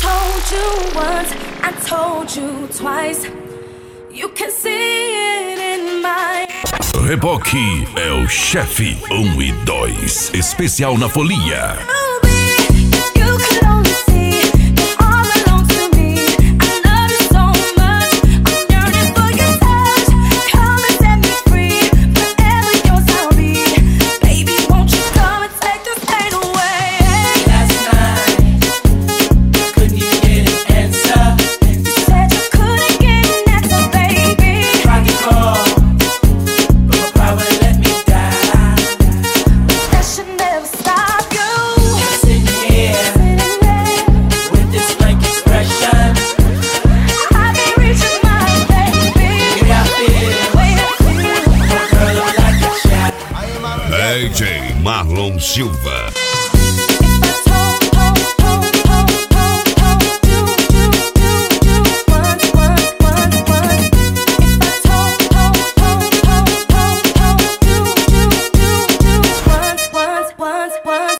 told you once, I told you twice. You can see it in my... Reboque é o chefe 1 e 2. Especial na folia.